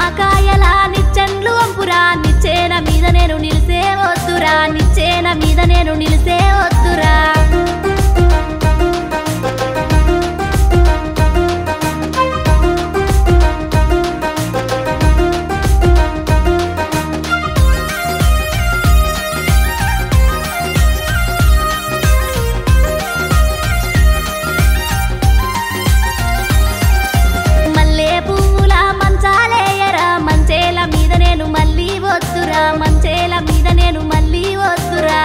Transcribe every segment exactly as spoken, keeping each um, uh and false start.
నిమ్మకాయల నిచ్చెన్లు వంపురా నిచ్చేన మీద నేను నిలిసే వద్దురా నిచ్చేన మీద నేను నిలిసే వద్దురా మంచేల మీద నేను మళ్ళీ వద్దురా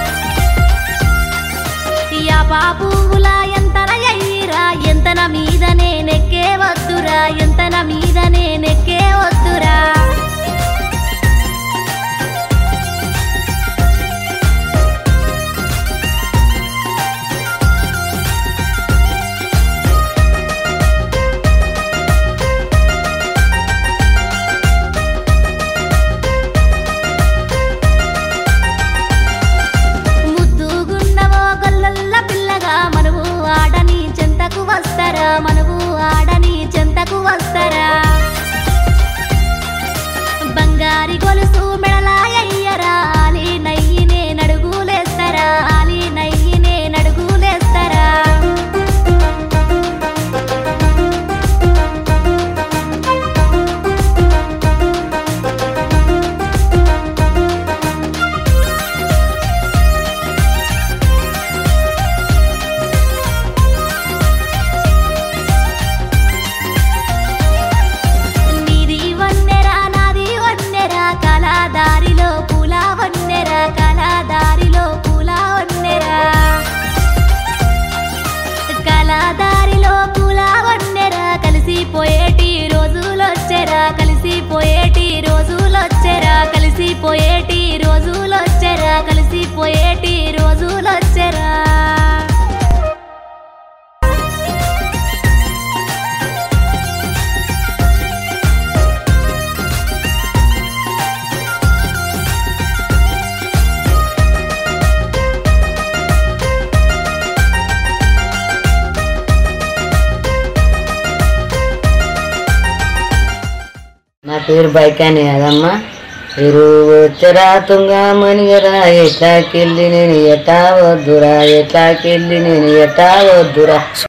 యాపా పువ్వుల ఎంతన అయ్యిరా ఎంతన మీద నేనెక్కే వద్దురా ఎంతన మీద నేనెక్కే వద్దురా మనము ఆడని చెంతకు వస్తరా బంగారి గొలుసు మెడలాయ్యరా ఆలి నయ్యినే నడుగులేస్తరా ఆలి నయ్యినే నడుగులేస్తరా దారిలో పూల వన్నెరా కళా దారిలో పూల వన్నెరా కళా దారిలో పూల వన్నెరా కలిసిపోయేటి రోజులొచ్చెరా కలిసిపోయేటి రోజులొచ్చెరా కలిసిపోయేటి రోజులొచ్చెరా కలిసిపోయేటి రోజులొచ్చెరా నా పేరు బైకాని కదమ్మా. మీరు వచ్చరా తుంగా మనియరా ఎట్లాకెళ్ళి నేను ఎట్టా వద్దురా ఎట్లాకెళ్ళి నేను ఎట్టా వద్దురా.